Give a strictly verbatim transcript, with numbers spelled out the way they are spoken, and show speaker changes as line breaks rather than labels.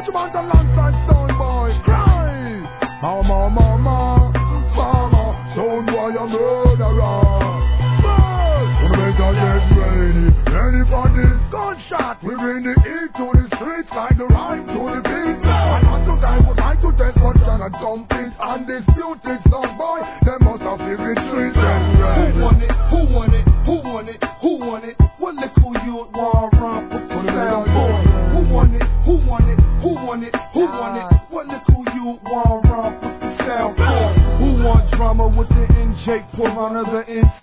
about the alongside Stone Boy. Cry! Mama, mama, mama, Stone Boy a murderer. But we better get ready. Ready for this gunshot. We bring the heat to the streets like the rhyme to the beat. I want to die, but I to take what can I compete. And this beauty Stone Boy, they must have the retreat.
Who want it? Who want it? Who want it? Who want it? Well, look who you want around for the sound boy. Who want it? Who want it? Who want it? Who want it? Well, look who you want around for the sound boy. Who want drama with the N J? Pour another N.